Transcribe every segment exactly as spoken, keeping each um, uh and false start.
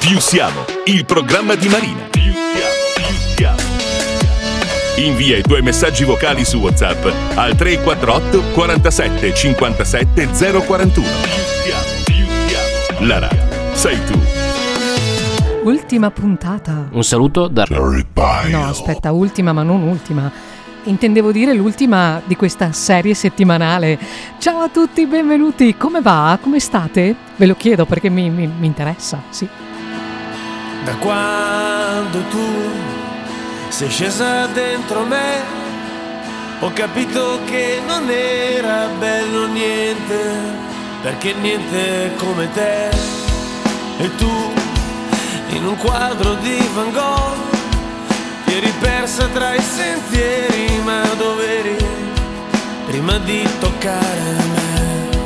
Più siamo, il programma di Marina. Più siamo, più siamo. Invia i tuoi messaggi vocali su WhatsApp al tre quattro otto quarantasette cinquantasette zero quarantuno. Più siamo, più siamo. La radio sei tu. Ultima puntata. Un saluto da No, aspetta, ultima ma non ultima. Intendevo dire l'ultima di questa serie settimanale. Ciao a tutti, benvenuti. Come va? Come state? Ve lo chiedo perché mi, mi, mi interessa, sì. Da quando tu sei scesa dentro me, ho capito che non era bello niente, perché niente come te. E tu, in un quadro di Van Gogh, ti eri persa tra i sentieri, ma dov'eri prima di toccare me?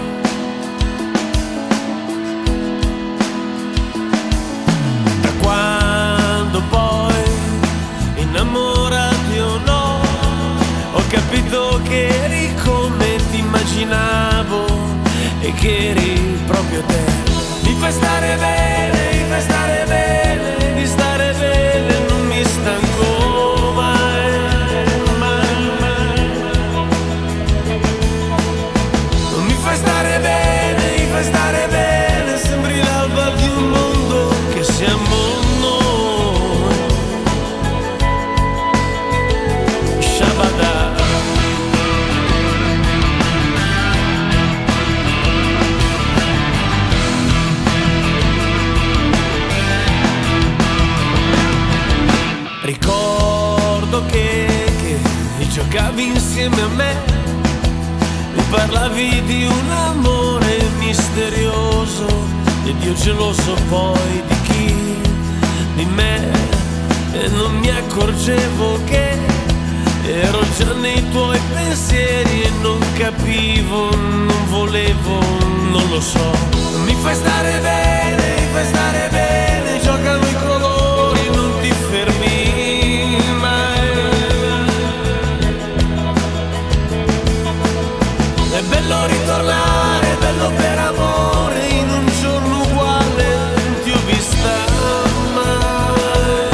Da quando poi, innamorati o no, ho capito che eri come ti immaginavo e che eri proprio te. Mi fai stare bene, mi fai stare bene, di stare bene non mi stanco mai, mai, mai. Non mi fai stare bene, mi fai stare bene, sembri l'alba di un mondo che siamo noi. Shabada. Ricordo che, che giocavi insieme a me, mi parlavi di un amore misterioso ed io geloso poi di chi? Di me, e non mi accorgevo che ero già nei tuoi pensieri e non capivo, non volevo, non lo so. Mi fai stare bene, mi fai stare bene, giocano i colori, non ti fermi mai. È bello ritornare, è bello per amore, in un giorno uguale non ti ho vista mai,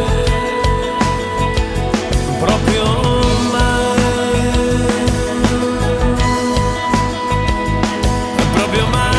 proprio mai, proprio mai.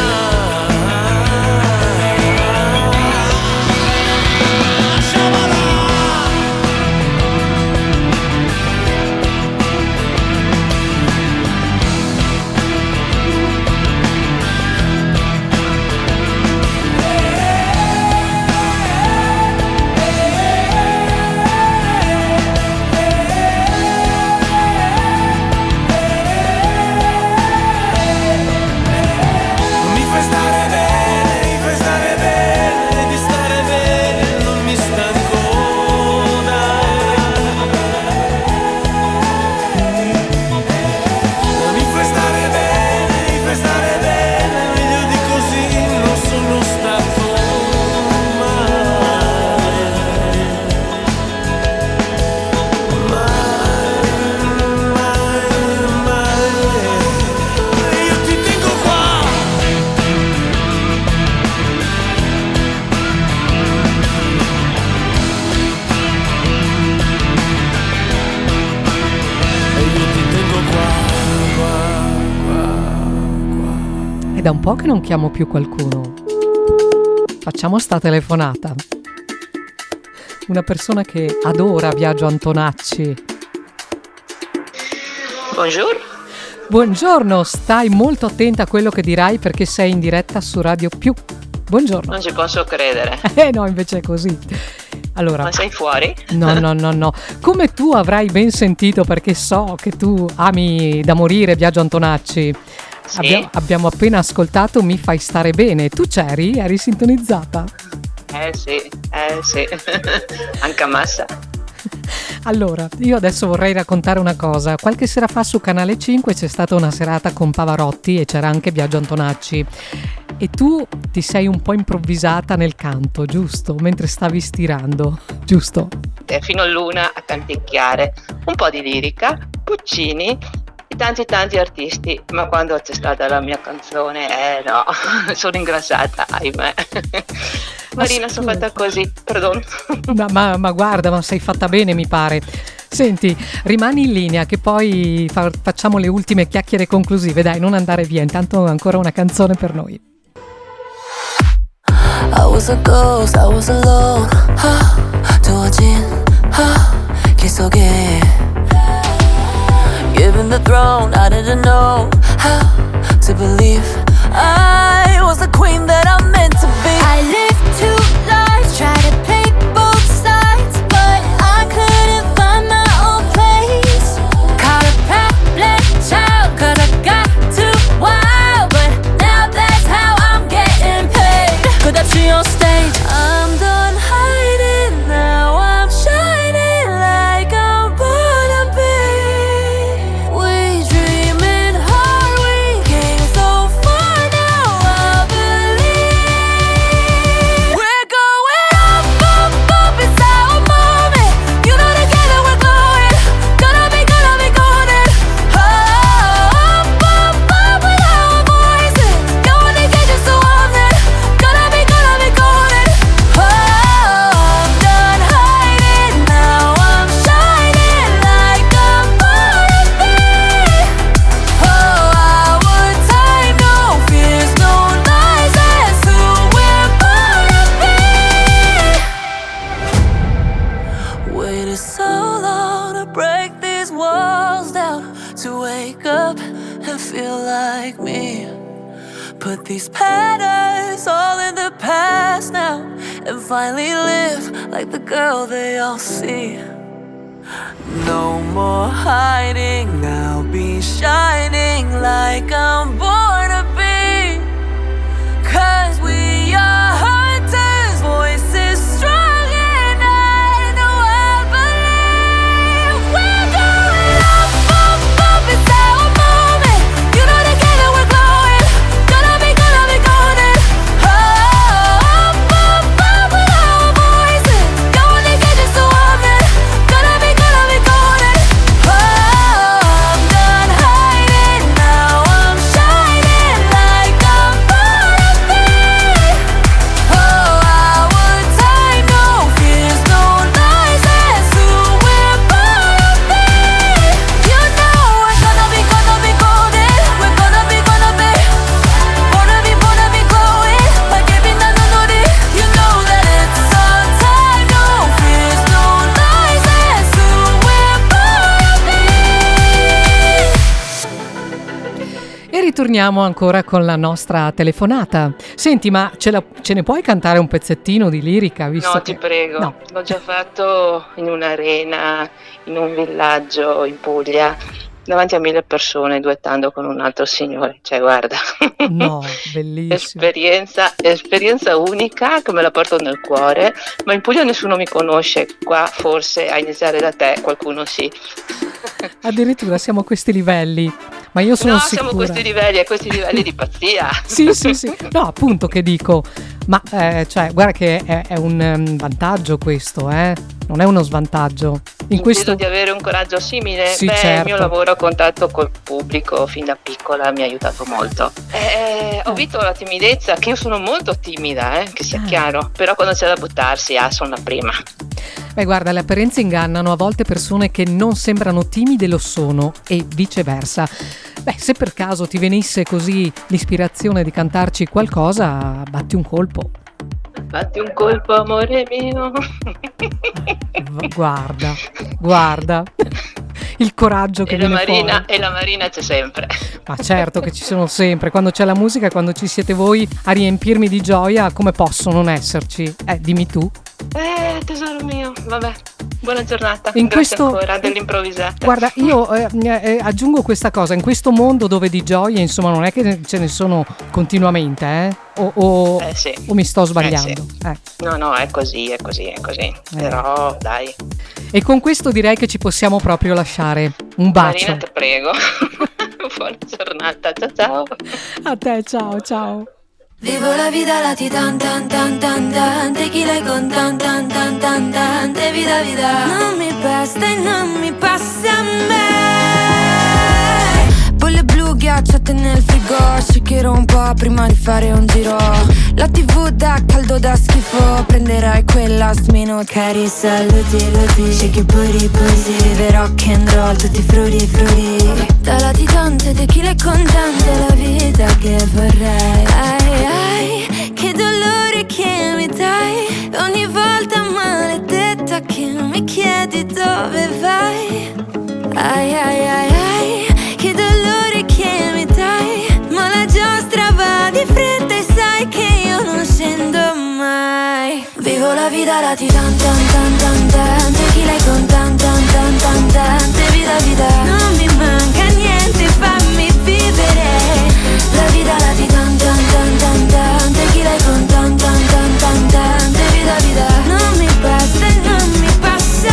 Mi fai stare bene, mi fai stare bene, di stare bene non mi stanco mai. Mi fai stare bene, mi fai stare bene, meglio di così non sono stato mai, mai, mai, mai. E io ti tengo qua. E io ti tengo qua, qua, qua, qua. È da un po' che non chiamo più qualcuno. Facciamo sta telefonata. Una persona che adora Biagio Antonacci. Buongiorno. Buongiorno, stai molto attenta a quello che dirai perché sei in diretta su Radio Più. Buongiorno. Non ci posso credere. Eh no, invece è così. Allora, Ma sei fuori? no, no, no, no. Come tu avrai ben sentito, perché so che tu ami da morire Biagio Antonacci. Sì. Abbiamo, abbiamo appena ascoltato Mi fai stare bene. Tu c'eri? Eri sintonizzata? Eh sì, eh sì. Anche a massa. Allora, io adesso vorrei raccontare una cosa. Qualche sera fa su Canale cinque c'è stata una serata con Pavarotti e c'era anche Biagio Antonacci. E tu ti sei un po' improvvisata nel canto, giusto? Mentre stavi stirando, giusto? E fino all'una a canticchiare. Un po' di lirica, Puccini, tanti tanti artisti, ma quando c'è stata la mia canzone, eh no, sono ingrassata, ahimè. Marina, sono fatta così, perdono. Ma, ma, ma guarda, ma sei fatta bene, mi pare. Senti, rimani in linea che poi fa- facciamo le ultime chiacchiere conclusive. Dai, non andare via, intanto ancora una canzone per noi. I was a ghost, I was alone. 두어진 길 속에 Given the throne, I didn't know how to believe I was the queen that I'm meant to be. I lived two lives, tried to play both sides, but I couldn't find my own place. Caught a problem child, cause I got too wild, but now that's how I'm getting paid. 끝없이 on stage, I'm done hiding, now I'm shining like I'm born to be. We dreaming hard, we came so far, now I believe. We're going up, up, up, it's our moment. You know together we're glowing, gonna be, gonna be golden. Oh, up, up, up with our voices. No one to get you so on it, gonna be, gonna be golden. Oh, I'm done hiding, now I'm shining like I'm born to be. Oh, our time, no fears, no lies, that's who we're born to be. waited so long to break these walls down, to wake up and feel like me. Put these patterns all in the past now, and finally live like the girl they all see. No more hiding, I'll be shining like I'm born to be. Cause we are hunters, voices strong, and I know I believe. We're going up, up, up, it's our moment. You know together we're glowing, gonna be, gonna be golden. Oh, up, up, up with our voices. No one to get you so on it, gonna be, gonna be golden. Oh, I'm done hiding, now I'm shining like I'm born to be. Oh, our time, no fears, no lies, that's who we're born to be. You know we're gonna be, gonna be golden. We're gonna be, gonna be, born to be, born to be glowing like every night on it. You know that it's our time, no fears, no lies, that's who we're born to be. E ritorniamo ancora con la nostra telefonata. Senti, ma ce, la- ce ne puoi cantare un pezzettino di lirica? Visto No, che... ti prego, No. l'ho già fatto in un'arena, in un villaggio in Puglia, davanti a mille persone, duettando con un altro signore. Cioè, guarda, No, bellissimo. esperienza, esperienza unica che me la porto nel cuore, ma in Puglia nessuno mi conosce, qua forse a iniziare da te qualcuno sì. Addirittura siamo a questi livelli, ma io sono No, sicura. siamo a questi livelli, a questi livelli di pazzia. Sì, sì, sì. No, appunto che dico. Ma eh, cioè, guarda che è, è un um, vantaggio questo, eh? Non è uno svantaggio. In questo Credo di avere un coraggio simile. Sì, Beh, certo. il mio lavoro a contatto col pubblico fin da piccola mi ha aiutato molto. Eh, ho visto la timidezza, che io sono molto timida, eh, che sia Ah. chiaro, però quando c'è da buttarsi, ah, sono la prima. Beh, guarda, le apparenze ingannano, a volte persone che non sembrano timide lo sono e viceversa. Beh, se per caso ti venisse così l'ispirazione di cantarci qualcosa, batti un colpo. Fatti un colpo, amore mio. V- Guarda, guarda. Il coraggio che E la, viene Marina, fuori. e la Marina c'è sempre. Ma certo che ci sono sempre. Quando c'è la musica, quando ci siete voi a riempirmi di gioia, come posso non esserci? Eh, dimmi tu. Eh, tesoro mio, vabbè. Buona giornata. In Grazie questo- ancora dell'improvvisata. Guarda, io eh, eh, aggiungo questa cosa, in questo mondo dove di gioie, insomma, non è che ce ne sono continuamente, eh? O, o- Eh sì. o mi sto sbagliando? Eh Eh. No, no, è così, è così, è così. Però, dai. E con questo direi che ci possiamo proprio lasciare. Un bacio. Marina, ti prego. Buona giornata, ciao ciao. A te, ciao, ciao. Vivo la vida lati tan tan tan tan tan, tequila con tan tan tan tan tan, de vida vida. Non mi basta e non mi passa a me. nel frigo, cercherò un po' prima di fare un giro. La tv dà caldo da schifo, prenderai quella smino. Cari saluti, luti, shake your booty, booty. Vive rock and roll, tutti frutti, frutti. Da latitante, tequila e contante, la vita che vorrei. Ai, ai, che dolore che mi dai, ogni volta maledetta che mi chiedi dove vai. Ai, ai, ai, ai, che dolore che mi dai, ma la giostra va di fretta e sai che io non scendo mai. Vivo la vita la ti tan tan tan tan tan, tequila e con tan tan tan tan tan, vita vita, non mi manca niente, fammi vivere. La vita la ti tan tan tan tan tan, tequila e con tan tan tan tan tan, vita vita, non mi basta e non mi passa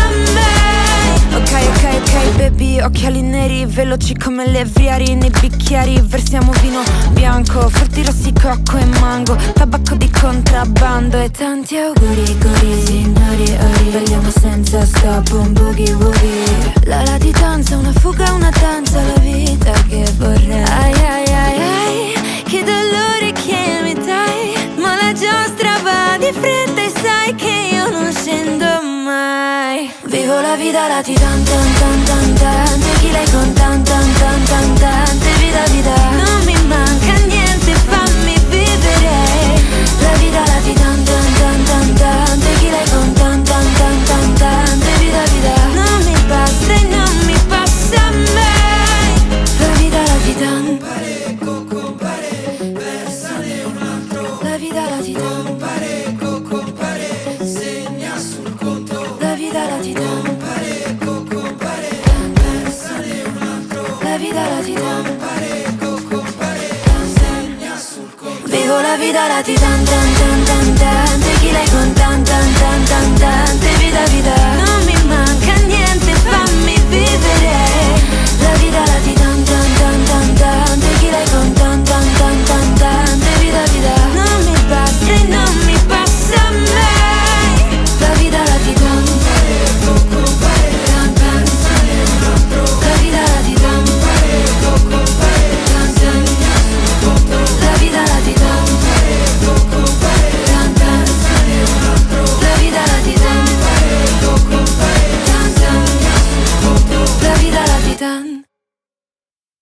mai. Ok, ok, ok, baby, occhiali neri, veloci come le Viari. Nei bicchieri versiamo vino bianco, frutti rossi, cocco e mango, tabacco di contrabbando e tanti auguri, gori, signori, ori. Balliamo senza stop, un boogie woogie. La latitanza, una fuga, una danza, la vita che vorrei. Ai, ai, ai, ai, che dolore che mi dai, ma la giostra va di fretta e sai che io non scendo mai. Vivo la vita la ti tan tan tan tan tan, tequila e con tan tan tan tan tan, vita vita, non mi manca niente, fammi vivere. La vita la ti tan tan tan tan tan, tequila e con tan tan tan tan tan, vita vita, non mi basta e non mi passa mai. La vita la ti tan, compare, versane un altro. La vita la ti tan, compare, compare, segna sul conto. La vita la ti tan, compare, compare, versane un altro. La vita la ti tan, compare, compare, segna sul conto. Vivo la vita la ti tan tan tan tan tan, tequila e con